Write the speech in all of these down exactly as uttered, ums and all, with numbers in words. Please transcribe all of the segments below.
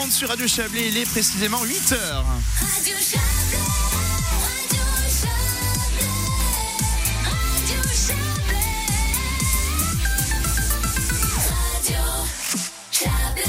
monde sur Radio Chablais, il est précisément huit heures. Radio Chablais, Radio Chablais, Radio Chablais, Radio Chablais.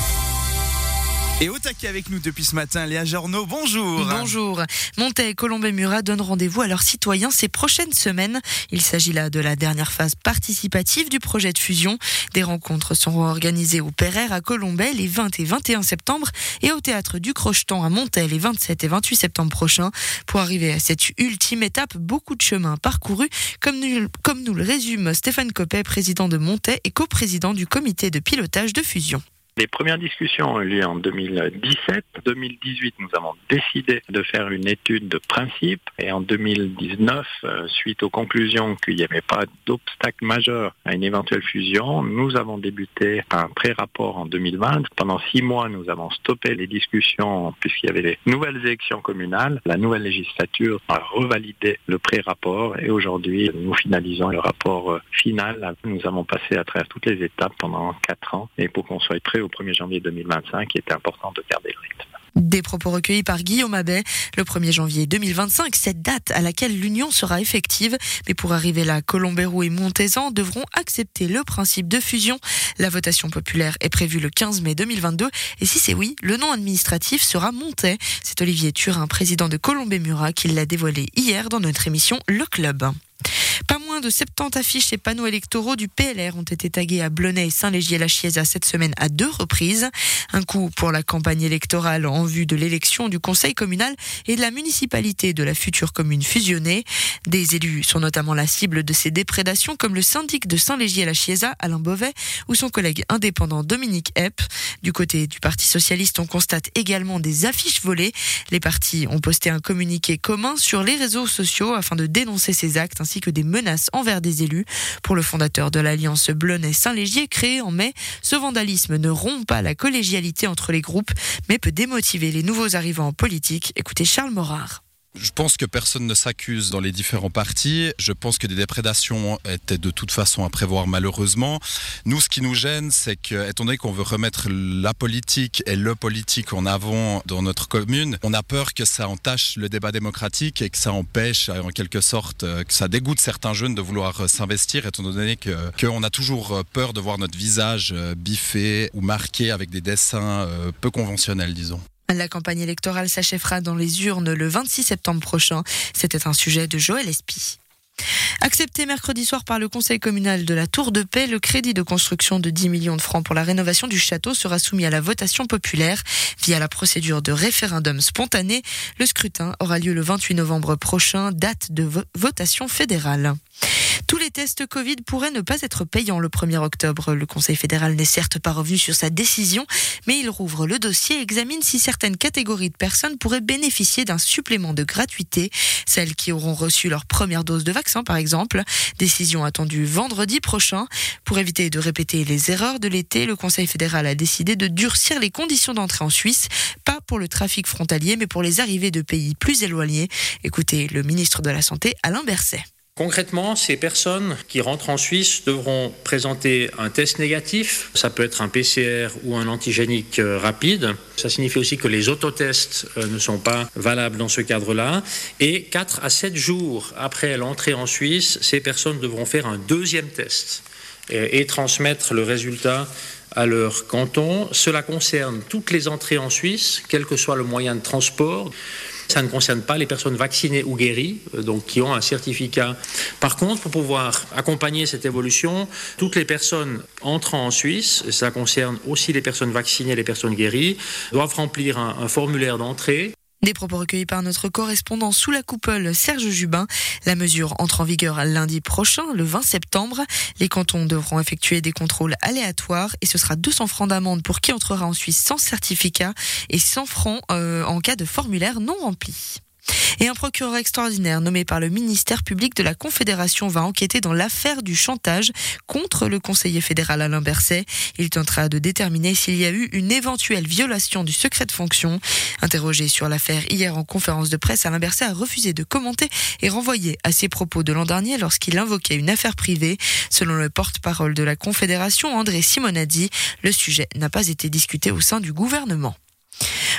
Et au taquet avec nous depuis ce matin, Léa Jorno, bonjour. Bonjour. Montet et Colombey-Murat donnent rendez-vous à leurs citoyens ces prochaines semaines. Il s'agit là de la dernière phase participative du projet de fusion. Des rencontres seront organisées au Pereire à Colombey les vingt et vingt et un septembre et au Théâtre du Crocheton à Montet les vingt-sept et vingt-huit septembre prochains. Pour arriver à cette ultime étape, beaucoup de chemin parcouru, comme nous, comme nous le résume Stéphane Coppet, président de Montet et coprésident du comité de pilotage de fusion. Les premières discussions ont eu lieu en deux mille dix-sept. En deux mille dix-huit, nous avons décidé de faire une étude de principe. Et en deux mille dix-neuf, euh, suite aux conclusions qu'il n'y avait pas d'obstacle majeur à une éventuelle fusion, nous avons débuté un pré-rapport en deux mille vingt. Pendant six mois, nous avons stoppé les discussions puisqu'il y avait les nouvelles élections communales. La nouvelle législature a revalidé le pré-rapport et aujourd'hui, nous finalisons le rapport final. Nous avons passé à travers toutes les étapes pendant quatre ans et pour qu'on soit prêt au premier janvier deux mille vingt-cinq, il était important de garder le rythme. Des propos recueillis par Guillaume Abbé. Le premier janvier deux mille vingt-cinq, cette date à laquelle l'union sera effective. Mais pour arriver là, Colombey-Roux et Montezan devront accepter le principe de fusion. La votation populaire est prévue le quinze mai deux mille vingt-deux. Et si c'est oui, le nom administratif sera Montet. C'est Olivier Turin, président de Colombey-Murat, qui l'a dévoilé hier dans notre émission Le Club. Pas moins de soixante-dix affiches et panneaux électoraux du P L R ont été tagués à Blonay et Saint-Légier-la-Chiéza cette semaine à deux reprises. Un coup pour la campagne électorale en vue de l'élection du conseil communal et de la municipalité de la future commune fusionnée. Des élus sont notamment la cible de ces déprédations comme le syndic de Saint-Légier-la-Chiéza, Alain Beauvais, ou son collègue indépendant Dominique Epp. Du côté du Parti socialiste, on constate également des affiches volées. Les partis ont posté un communiqué commun sur les réseaux sociaux afin de dénoncer ces actes ainsi que des menaces envers des élus. Pour le fondateur de l'Alliance Blonay-Saint-Légier, créée en mai, ce vandalisme ne rompt pas la collégialité entre les groupes, mais peut démotiver les nouveaux arrivants en politique. Écoutez Charles Morard. Je pense que personne ne s'accuse dans les différents partis. Je pense que des déprédations étaient de toute façon à prévoir malheureusement. Nous, ce qui nous gêne, c'est que, étant donné qu'on veut remettre la politique et le politique en avant dans notre commune, on a peur que ça entache le débat démocratique et que ça empêche, en quelque sorte, que ça dégoûte certains jeunes de vouloir s'investir, étant donné que qu'on a toujours peur de voir notre visage biffé ou marqué avec des dessins peu conventionnels, disons. La campagne électorale s'achèvera dans les urnes le vingt-six septembre prochain. C'était un sujet de Joël Espy. Accepté mercredi soir par le conseil communal de la Tour de Paix, le crédit de construction de dix millions de francs pour la rénovation du château sera soumis à la votation populaire via la procédure de référendum spontané. Le scrutin aura lieu le vingt-huit novembre prochain, date de vo- votation fédérale. Tous les tests Covid pourraient ne pas être payants le premier octobre. Le Conseil fédéral n'est certes pas revenu sur sa décision, mais il rouvre le dossier et examine si certaines catégories de personnes pourraient bénéficier d'un supplément de gratuité. Celles qui auront reçu leur première dose de vaccin, par exemple. Décision attendue vendredi prochain. Pour éviter de répéter les erreurs de l'été, le Conseil fédéral a décidé de durcir les conditions d'entrée en Suisse, pas pour le trafic frontalier, mais pour les arrivées de pays plus éloignés. Écoutez le ministre de la Santé, Alain Berset. Concrètement, ces personnes qui rentrent en Suisse devront présenter un test négatif. Ça peut être un P C R ou un antigénique rapide. Ça signifie aussi que les autotests ne sont pas valables dans ce cadre-là. Et quatre à sept jours après l'entrée en Suisse, ces personnes devront faire un deuxième test et, et transmettre le résultat à leur canton. Cela concerne toutes les entrées en Suisse, quel que soit le moyen de transport. Ça ne concerne pas les personnes vaccinées ou guéries, donc qui ont un certificat. Par contre, pour pouvoir accompagner cette évolution, toutes les personnes entrant en Suisse, et ça concerne aussi les personnes vaccinées et les personnes guéries, doivent remplir un, un formulaire d'entrée. Des propos recueillis par notre correspondant sous la coupole, Serge Jubin. La mesure entre en vigueur lundi prochain, le vingt septembre. Les cantons devront effectuer des contrôles aléatoires et ce sera deux cents francs d'amende pour qui entrera en Suisse sans certificat et cent francs euh, en cas de formulaire non rempli. Et un procureur extraordinaire nommé par le ministère public de la Confédération va enquêter dans l'affaire du chantage contre le conseiller fédéral Alain Berset. Il tentera de déterminer s'il y a eu une éventuelle violation du secret de fonction. Interrogé sur l'affaire hier en conférence de presse, Alain Berset a refusé de commenter et renvoyé à ses propos de l'an dernier lorsqu'il invoquait une affaire privée. Selon le porte-parole de la Confédération, André Simonadi, le sujet n'a pas été discuté au sein du gouvernement.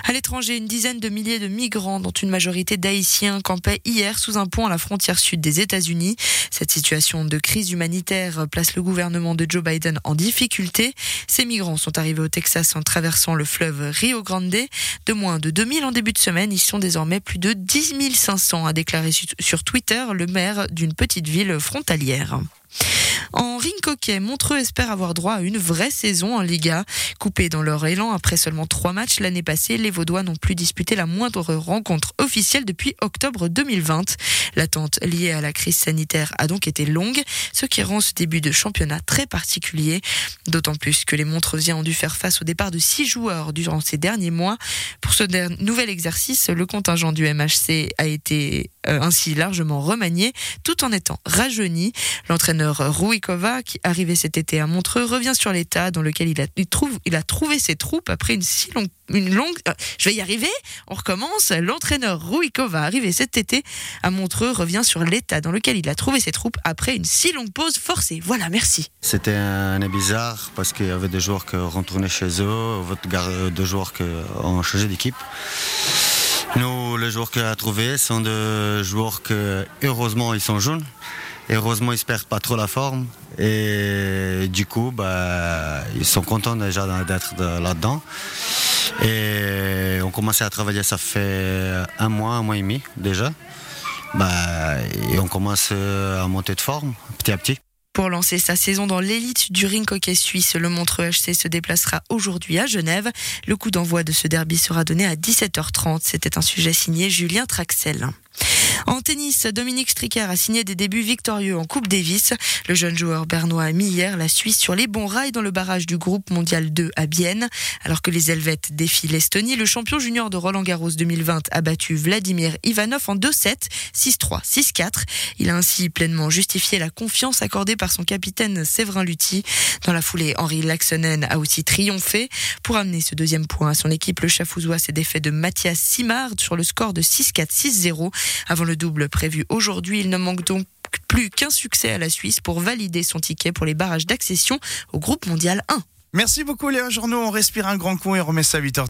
À l'étranger, une dizaine de milliers de migrants, dont une majorité d'Haïtiens, campaient hier sous un pont à la frontière sud des États-Unis. Cette situation de crise humanitaire place le gouvernement de Joe Biden en difficulté. Ces migrants sont arrivés au Texas en traversant le fleuve Rio Grande. De moins de deux mille en début de semaine, ils sont désormais plus de dix mille cinq cents, a déclaré sur Twitter le maire d'une petite ville frontalière. En rink hockey, Montreux espère avoir droit à une vraie saison en Liga. Coupés dans leur élan après seulement trois matchs l'année passée, les Vaudois n'ont plus disputé la moindre rencontre officielle depuis octobre deux mille vingt. L'attente liée à la crise sanitaire a donc été longue, ce qui rend ce début de championnat très particulier. D'autant plus que les Montreusiens ont dû faire face au départ de six joueurs durant ces derniers mois. Pour ce der- nouvel exercice, le contingent du M H C a été euh, ainsi largement remanié, tout en étant rajeuni. L'entraîneur Rui Kova, qui arrivé cet été à Montreux, revient sur l'état dans lequel il a, il trouve, il a trouvé ses troupes après une si longue, une longue, euh, je vais y arriver, on recommence. L'entraîneur Rui Kova, arrivé cet été à Montreux, revient sur l'état dans lequel il a trouvé ses troupes après une si longue pause forcée. Voilà, merci. C'était un année bizarre parce qu'il y avait des joueurs qui retournaient chez eux, des joueurs qui ont changé d'équipe. Nous, les joueurs qu'on a trouvés sont des joueurs que, heureusement, ils sont jeunes. Et heureusement, ils ne perdent pas trop la forme. Et du coup, bah, ils sont contents déjà d'être là-dedans. Et on commençait à travailler, ça fait un mois, un mois et demi déjà. Bah, et on commence à monter de forme, petit à petit. Pour lancer sa saison dans l'élite du rink hockey suisse, le Montreux H C se déplacera aujourd'hui à Genève. Le coup d'envoi de ce derby sera donné à dix-sept heures trente. C'était un sujet signé Julien Traxel. En tennis, Dominique Stricker a signé des débuts victorieux en Coupe Davis. Le jeune joueur bernois a mis hier la Suisse sur les bons rails dans le barrage du groupe mondial deux à Bienne. Alors que les Helvètes défient l'Estonie, le champion junior de Roland-Garros deux mille vingt a battu Vladimir Ivanov en deux sept, six trois, six quatre. Il a ainsi pleinement justifié la confiance accordée par son capitaine Séverin Luthi. Dans la foulée, Henri Laaksonen a aussi triomphé. Pour amener ce deuxième point à son équipe, le Chafouzois s'est défait de Mathias Simard sur le score de six quatre, six zéro. Avant le double prévu aujourd'hui, il ne manque donc plus qu'un succès à la Suisse pour valider son ticket pour les barrages d'accession au groupe mondial un. Merci beaucoup Léa Journeau, on respire un grand coup et on remet ça à huit heures.